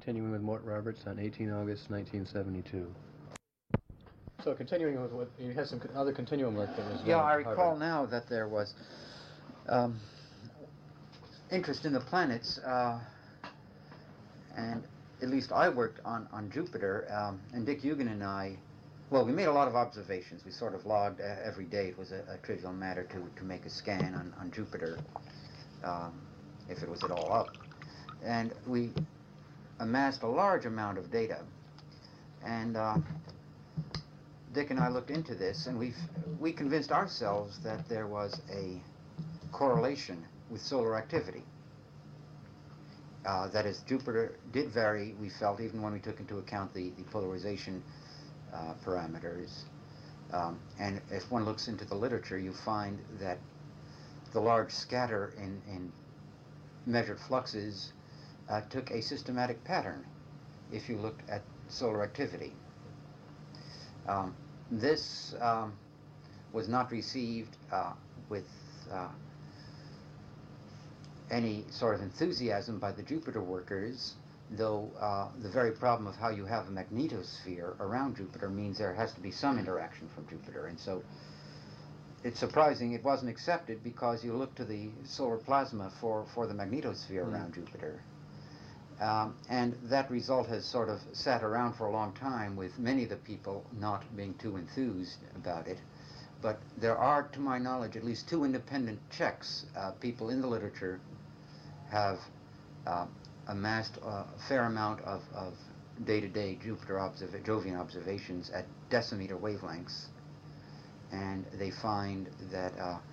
continuing with Mort Roberts on 18 August 1972. So continuing with what, you had some other continuum work that was done Yeah, I at recall Harvard. now that there was um, interest in the planets, and at least I worked on Jupiter, and Dick Hugan and I, well, we made a lot of observations. We sort of logged every day. It was a trivial matter to make a scan on Jupiter, if it was at all up. And we amassed a large amount of data. And Dick and I looked into this, and we convinced ourselves that there was a correlation with solar activity. That is, Jupiter did vary, we felt, even when we took into account the polarization parameters. And if one looks into the literature, you find that the large scatter in measured fluxes took a systematic pattern if you looked at solar activity. This was not received with any sort of enthusiasm by the Jupiter workers, though the very problem of how you have a magnetosphere around Jupiter means there has to be some interaction from Jupiter. And so it's surprising it wasn't accepted, because you look to the solar plasma for the magnetosphere around Jupiter. And that result has sort of sat around for a long time, with many of the people not being too enthused about it. But there are, to my knowledge, at least two independent checks. People in the literature have amassed a fair amount of day-to-day Jupiter Jovian observations at decimeter wavelengths, and they find that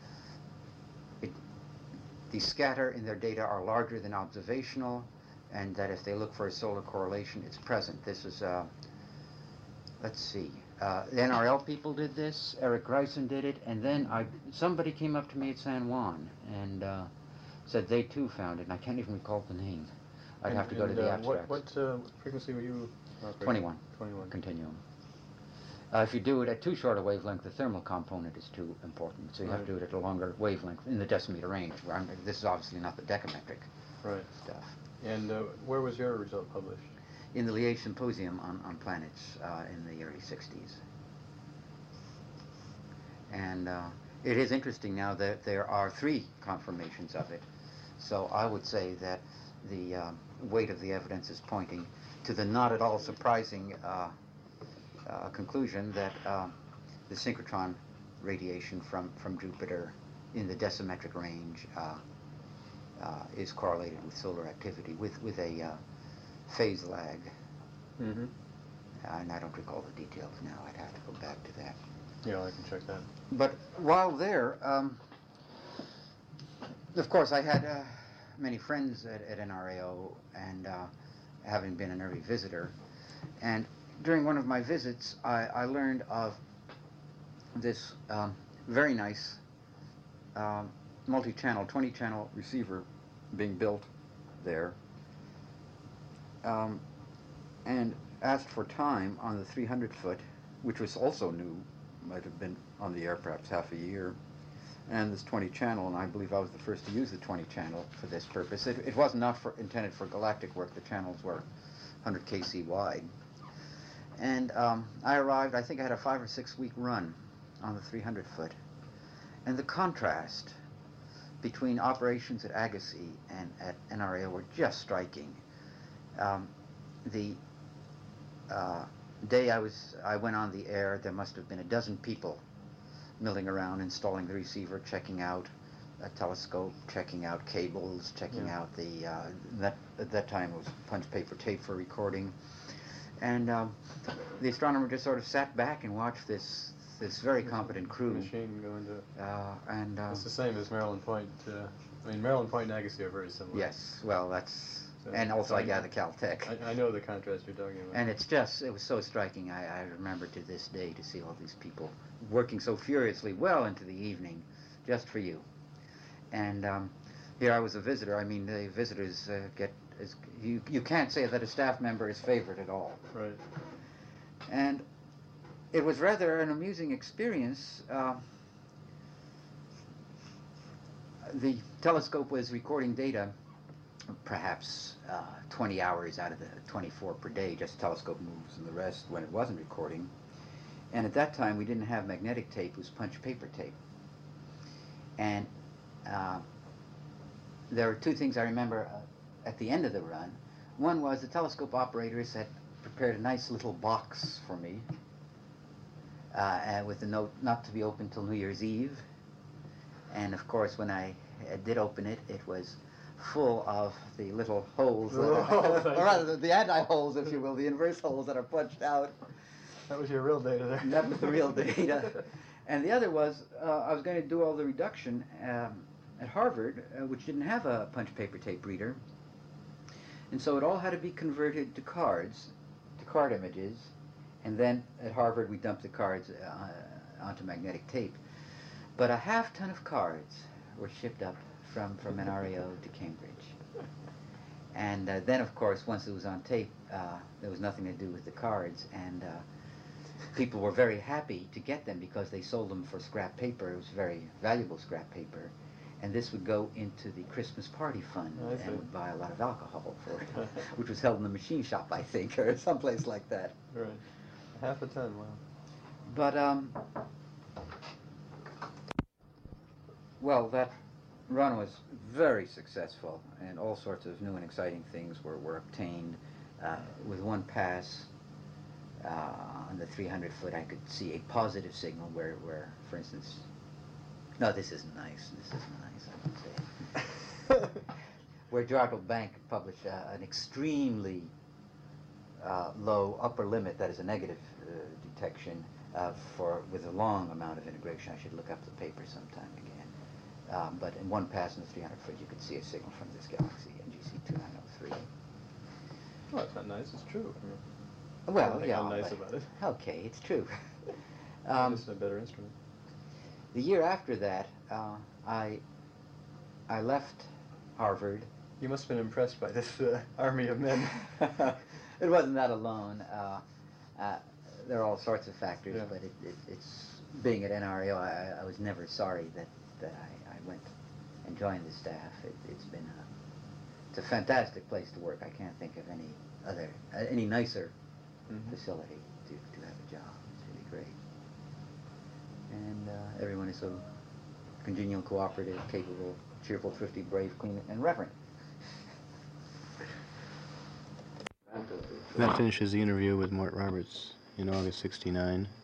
the scatter in their data are larger than observational, and that if they look for a solar correlation, it's present. This is, let's see, the NRL people did this, Eric Greisen did it, and then somebody came up to me at San Juan and said they too found it, and I can't even recall the name. I'd have to go to the abstracts. What frequency were you operating? 21. 21. Continuum. If you do it at too short a wavelength, the thermal component is too important, so you have to do it at a longer wavelength in the decimeter range. This is obviously not the decametric stuff. And where was your result published? In the Liège Symposium on Planets in the early 60s. And it is interesting now that there are 3 confirmations of it. So I would say that the weight of the evidence is pointing to the not at all surprising conclusion that the synchrotron radiation from Jupiter in the decimetric range is correlated with solar activity with a phase lag. Mm-hmm. And I don't recall the details now. I'd have to go back to that. Yeah, I can check that. But while there, of course, I had many friends at NRAO, and having been an early visitor. And during one of my visits, I learned of this very nice multi-channel, 20-channel receiver being built there, and asked for time on the 300-foot, which was also new, might have been on the air perhaps half a year, and this 20-channel, and I believe I was the first to use the 20-channel for this purpose. It was not intended for galactic work. The channels were 100 kc wide. And I arrived, I think I had a 5 or 6 week run on the 300-foot. And the contrast between operations at Agassiz and at NRAO were just striking. The day I went on the air, there must have been a dozen people milling around, installing the receiver, checking out a telescope, checking out cables, checking out the, at that time it was punch paper tape for recording. And the astronomer just sort of sat back and watched this very competent crew. Machine go into. It's the same as Maryland Point. I mean, Maryland Point and Agassiz are very similar. Yes, well, that's. And also, I gather Caltech. I know the contrast you're talking about. And it was so striking. I remember to this day to see all these people working so furiously well into the evening just for you. And here I was a visitor. I mean, the visitors you can't say that a staff member is favored at all. Right. And it was rather an amusing experience. The telescope was recording data perhaps 20 hours out of the 24 per day, just telescope moves, and the rest when it wasn't recording. And at that time, we didn't have magnetic tape, it was punch paper tape. And there were two things I remember at the end of the run. One was the telescope operators had prepared a nice little box for me with a note not to be opened till New Year's Eve. And of course, when I did open it, it was full of the little holes, or rather the anti-holes, if you will, the inverse holes that are punched out. That was your real data there. That was the real data. And the other was, I was going to do all the reduction at Harvard, which didn't have a punch paper tape reader. And so it all had to be converted to cards, to card images, and then at Harvard we dumped the cards onto magnetic tape. But a half ton of cards were shipped up from NRAO to Cambridge. And then, of course, once it was on tape, there was nothing to do with the cards, and people were very happy to get them because they sold them for scrap paper. It was very valuable scrap paper. And this would go into the Christmas party fund and would buy a lot of alcohol for it, which was held in the machine shop, I think, or someplace like that. Right. Half a ton, wow. But, well, that run was very successful, and all sorts of new and exciting things were obtained. With one pass on the 300 foot, I could see a positive signal where for instance, no, this isn't nice, I would say, where Jartle Bank published an extremely low upper limit that is a negative detection with a long amount of integration. I should look up the paper sometime again. But in one pass in the 300 foot, you could see a signal from this galaxy, NGC 2903. Well, it's not nice, it's true. I mean, Well, yeah. I'm nice about it. Okay, it's true. It's just a better instrument. The year after that, I left Harvard. You must have been impressed by this army of men. It wasn't that alone. There are all sorts of factors, Yeah. but it's being at NRAO, I was never sorry that I went and joined the staff. It's a fantastic place to work. I can't think of any nicer facility to have a job. It's really great. And everyone is so congenial, cooperative, capable, cheerful, thrifty, brave, clean, and reverent. That finishes the interview with Mort Roberts in August '69.